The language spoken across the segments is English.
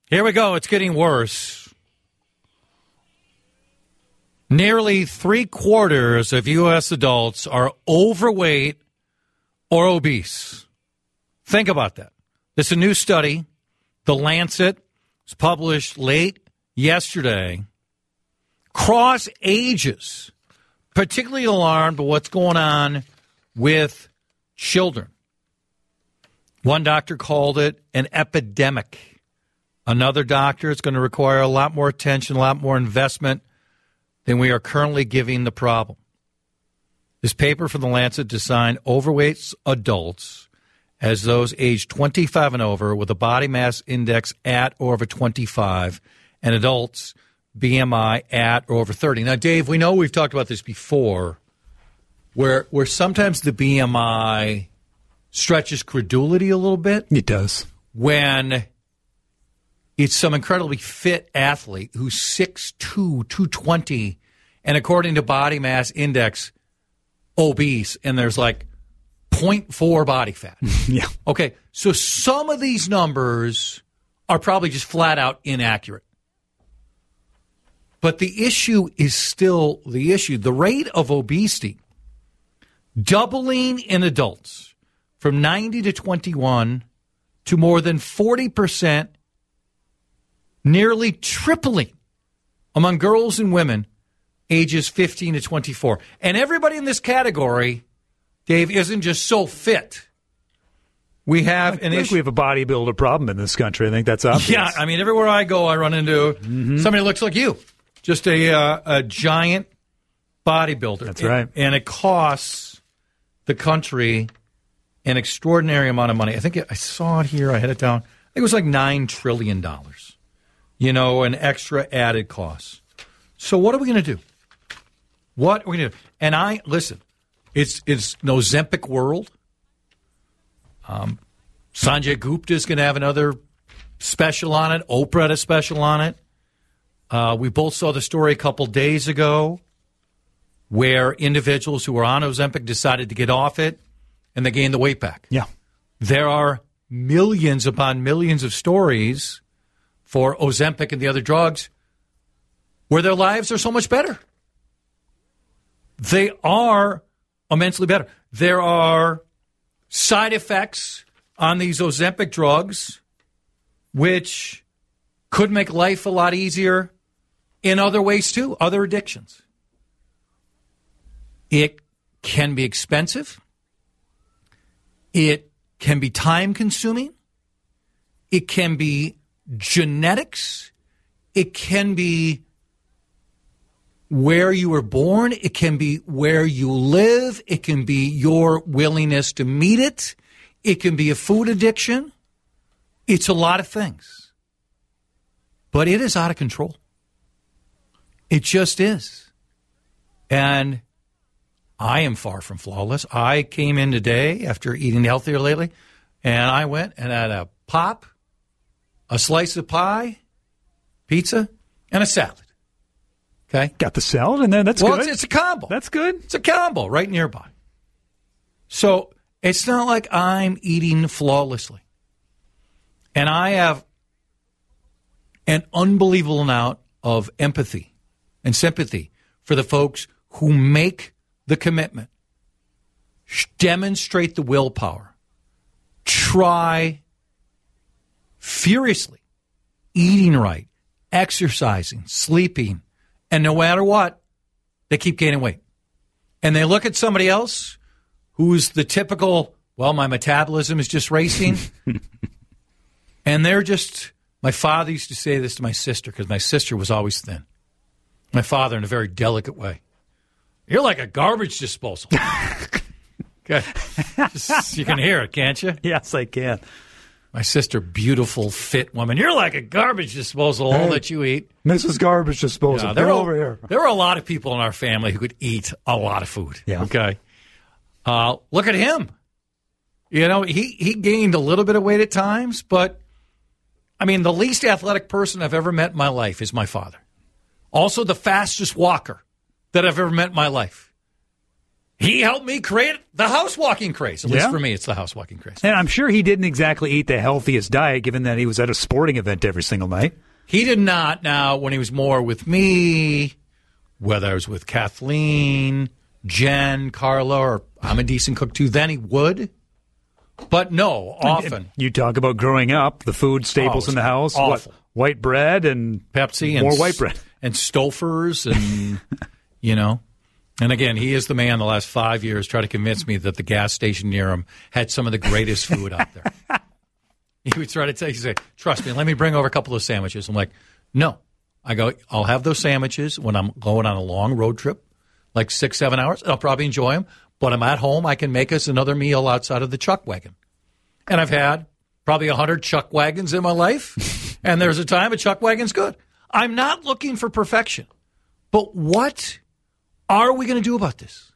Here we go. It's getting worse. Nearly 3/4 of U.S. adults are overweight or obese. Think about that. This is a new study. The Lancet was published late yesterday. Cross ages, particularly alarmed by what's going on with children. One doctor called it an epidemic. Another doctor, it's going to require a lot more attention, a lot more investment than we are currently giving the problem. This paper from the Lancet defined overweight adults as those aged 25 and over with a body mass index at or over 25, and adults BMI at or over 30. Now, Dave, we know we've talked about this before, where sometimes the BMI stretches credulity a little bit. It does. When it's some incredibly fit athlete who's 6'2", 220, and according to body mass index, obese, and there's like 0.4 body fat. Yeah. Okay, so some of these numbers are probably just flat out inaccurate. But the issue is still the issue. The rate of obesity doubling in adults from 90 to 21 to more than 40%, nearly tripling among girls and women ages 15 to 24. And everybody in this category, Dave, isn't just so fit. We have an issue. We have a bodybuilder problem in this country. I think that's obvious. Yeah, I mean, everywhere I go, I run into somebody who looks like you. Just a giant bodybuilder. That's right. And it costs the country an extraordinary amount of money. I think I saw it here. I had it down. I think it was like $9 trillion. You know, an extra added cost. So what are we going to do? What are we going to do? And listen, it's no Ozempic world. Sanjay Gupta is going to have another special on it. Oprah had a special on it. We both saw the story a couple days ago where individuals who were on Ozempic decided to get off it, and they gained the weight back. Yeah. There are millions upon millions of stories for Ozempic and the other drugs where their lives are so much better. They are immensely better. There are side effects on these Ozempic drugs which could make life a lot easier in other ways too, other addictions. It can be expensive. It can be time-consuming. It can be genetics. It can be where you were born. It can be where you live. It can be your willingness to meet it. It can be a food addiction. It's a lot of things. But it is out of control. It just is. And I am far from flawless. I came in today after eating healthier lately, and I went and had a pop, a slice of pie, pizza, and a salad. Okay? Got the salad in there? That's good. Well, it's a combo. That's good. It's a combo right nearby. So it's not like I'm eating flawlessly. And I have an unbelievable amount of empathy and sympathy for the folks who make the commitment, demonstrate the willpower, try furiously, eating right, exercising, sleeping, and no matter what, they keep gaining weight. And they look at somebody else who's the typical, well, my metabolism is just racing. And they're just, my father used to say this to my sister because my sister was always thin. My father in a very delicate way. You're like a garbage disposal. Okay. You can hear it, can't you? Yes, I can. My sister, beautiful, fit woman. You're like a garbage disposal, all that you eat. Mrs. Garbage Disposal. Yeah, they're over here. There are a lot of people in our family who could eat a lot of food. Yeah. Okay. Look at him. You know, he gained a little bit of weight at times, but, I mean, the least athletic person I've ever met in my life is my father. Also the fastest walker that I've ever met in my life. He helped me create the house walking craze. At least for me, it's the house walking craze. And I'm sure he didn't exactly eat the healthiest diet, given that he was at a sporting event every single night. He did not. Now, when he was more with me, whether I was with Kathleen, Jen, Carla, or I'm a decent cook too, then he would. But no, often. You talk about growing up, the food staples in the house. Awful. White bread and Pepsi and more white bread. And Stouffer's and, And again, he is the man the last 5 years trying to convince me that the gas station near him had some of the greatest food out there. He would try to tell you, say, trust me, let me bring over a couple of sandwiches. I'm like, no. I go, I'll have those sandwiches when I'm going on a long road trip, like 6-7 hours, and I'll probably enjoy them. But I'm at home, I can make us another meal outside of the chuck wagon. And I've had probably 100 chuck wagons in my life, and there's a time a chuck wagon's good. I'm not looking for perfection. But what are we going to do about this?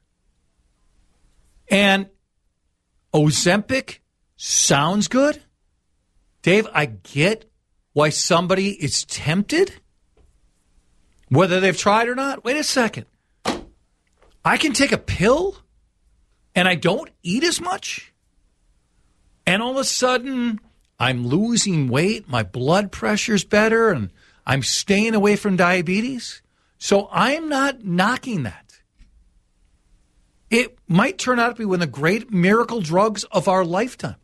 And Ozempic sounds good. Dave, I get why somebody is tempted, whether they've tried or not. Wait a second. I can take a pill and I don't eat as much. And all of a sudden, I'm losing weight, my blood pressure's better, and I'm staying away from diabetes. So I'm not knocking that. It might turn out to be one of the great miracle drugs of our lifetime.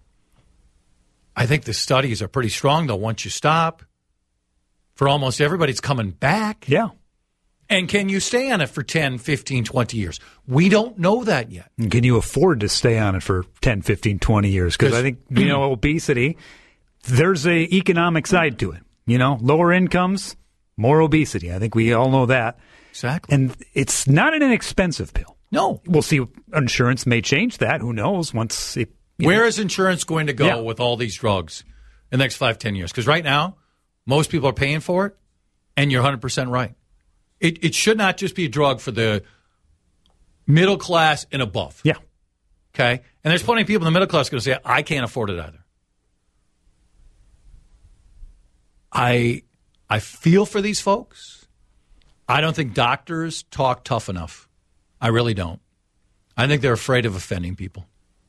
I think the studies are pretty strong, though, once you stop. For almost everybody, it's coming back. Yeah. And can you stay on it for 10, 15, 20 years? We don't know that yet. And can you afford to stay on it for 10, 15, 20 years? Because I think, obesity, there's an economic side to it. Lower incomes, more obesity. I think we all know that. Exactly. And it's not an inexpensive pill. No. We'll see. Insurance may change that. Who knows? Once it, Where is insurance going to go with all these drugs in the next 5, 10 years? Because right now, most people are paying for it, and you're 100% right. It should not just be a drug for the middle class and above. Yeah. Okay? And there's plenty of people in the middle class going to say, I can't afford it either. I feel for these folks. I don't think doctors talk tough enough. I really don't. I think they're afraid of offending people.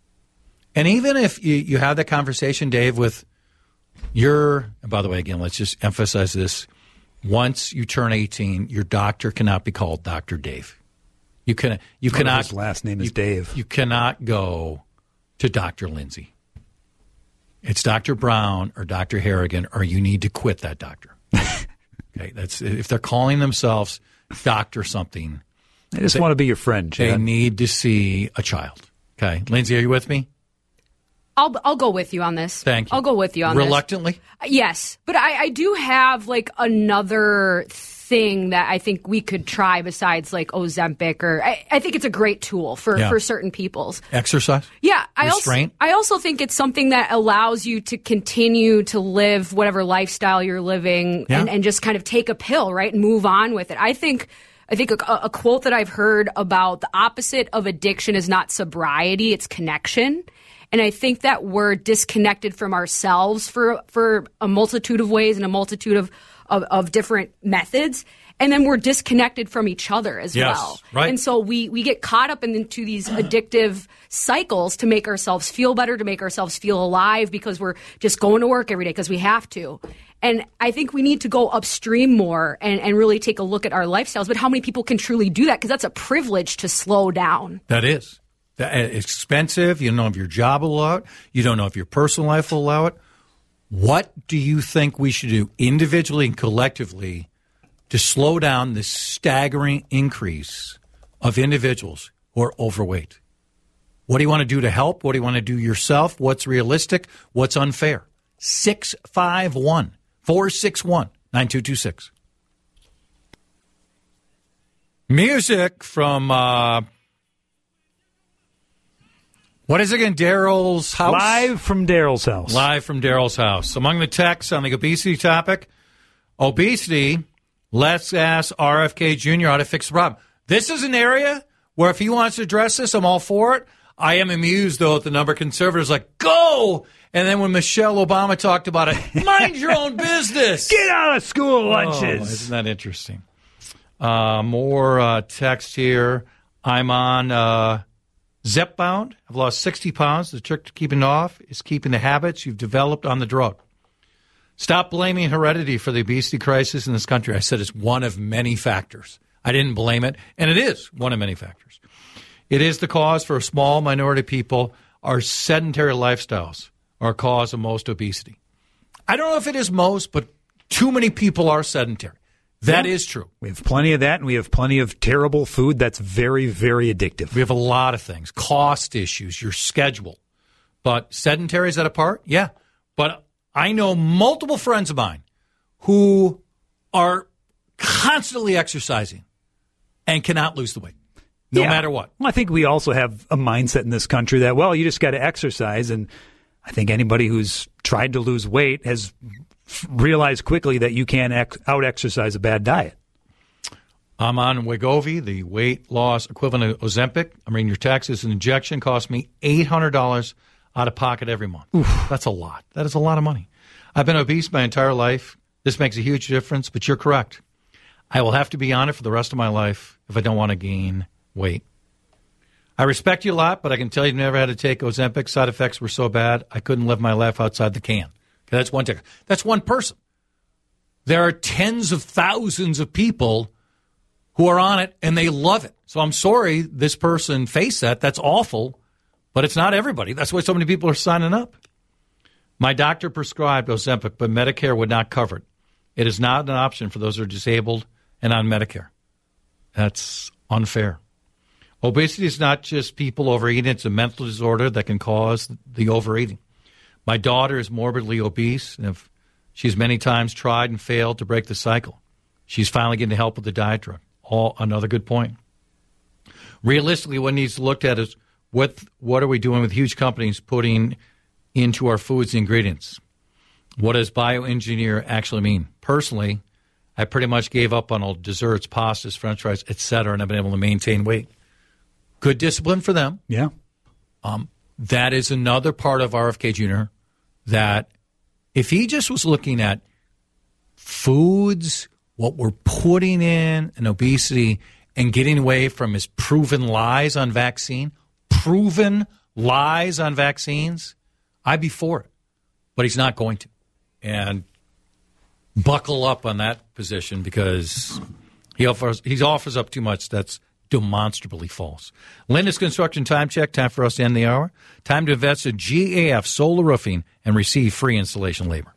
And even if you have that conversation, Dave, with and by the way, again, let's just emphasize this. Once you turn 18, your doctor cannot be called Dr. Dave. You cannot. His last name is Dave. You cannot go to Dr. Lindsay. It's Dr. Brown or Dr. Harrigan, or you need to quit that doctor. Okay, that's if they're calling themselves Doctor something. They just want to be your friend, Chad. They need to see a child. Okay, Lindsay, are you with me? I'll go with you on this. Thank you. I'll go with you on Reluctantly? this. Yes. But I do have like another thing that I think we could try besides like Ozempic, or I think it's a great tool for certain peoples. Exercise? Yeah. Restraint? I also think it's something that allows you to continue to live whatever lifestyle you're living and just kind of take a pill, right, and move on with it. I think a quote that I've heard about the opposite of addiction is not sobriety, it's connection. And I think that we're disconnected from ourselves for a multitude of ways and a multitude of different methods. And then we're disconnected from each other as well. Right. And so we get caught up into these addictive cycles to make ourselves feel better, to make ourselves feel alive, because we're just going to work every day because we have to. And I think we need to go upstream more and really take a look at our lifestyles. But how many people can truly do that? Because that's a privilege to slow down. That is. It's expensive. You don't know if your job will allow it. You don't know if your personal life will allow it. What do you think we should do individually and collectively to slow down this staggering increase of individuals who are overweight? What do you want to do to help? What do you want to do yourself? What's realistic? What's unfair? 651-461-9226. Music from... what is it again? Daryl's house? Live from Daryl's house. Live from Daryl's house. Among the texts on the obesity topic, obesity, let's ask RFK Jr. how to fix the problem. This is an area where if he wants to address this, I'm all for it. I am amused, though, at the number of conservatives like, go! And then when Michelle Obama talked about it, mind your own business. Get out of school lunches. Isn't that interesting? More text here. I'm on Zepbound. I've lost 60 pounds. The trick to keeping it off is keeping the habits you've developed on the drug. Stop blaming heredity for the obesity crisis in this country. I said it's one of many factors. I didn't blame it, and it is one of many factors. It is the cause for a small minority of people. Our sedentary lifestyles are a cause of most obesity. I don't know if it is most, but too many people are sedentary. That is true. We have plenty of that, and we have plenty of terrible food that's very, very addictive. We have a lot of things. Cost issues, your schedule. But sedentary, is that a part? Yeah. But I know multiple friends of mine who are constantly exercising and cannot lose the weight, no matter what. Well, I think we also have a mindset in this country that, well, you just got to exercise. And I think anybody who's tried to lose weight has realized quickly that you can't out-exercise a bad diet. I'm on Wegovy, the weight loss equivalent of Ozempic. I mean, your taxes and injection cost me $800 out of pocket every month. Oof. That's a lot. That is a lot of money. I've been obese my entire life. This makes a huge difference, but you're correct. I will have to be on it for the rest of my life if I don't want to gain weight. I respect you a lot, but I can tell you never had to take Ozempic. Side effects were so bad, I couldn't live my life outside the can. Okay, that's one ticker. That's one person. There are tens of thousands of people who are on it, and they love it. So I'm sorry this person faced that. That's awful. But it's not everybody. That's why so many people are signing up. My doctor prescribed Ozempic, but Medicare would not cover it. It is not an option for those who are disabled and on Medicare. That's unfair. Obesity is not just people overeating. It's a mental disorder that can cause the overeating. My daughter is morbidly obese, and she's many times tried and failed to break the cycle. She's finally getting help with the diet drug. Another good point. Realistically, what needs to look at is what are we doing with huge companies putting into our foods and ingredients? What does bioengineer actually mean? Personally, I pretty much gave up on all desserts, pastas, french fries, etc., and I've been able to maintain weight. Good discipline for them. Yeah. That is another part of RFK Jr. that if he just was looking at foods, what we're putting in, and obesity, and getting away from his proven lies on vaccines, I'd be for it. But he's not going to. And buckle up on that position because he offers up too much that's demonstrably false. Lindus Construction time check. Time for us to end the hour. Time to invest in GAF Solar Roofing and receive free installation labor.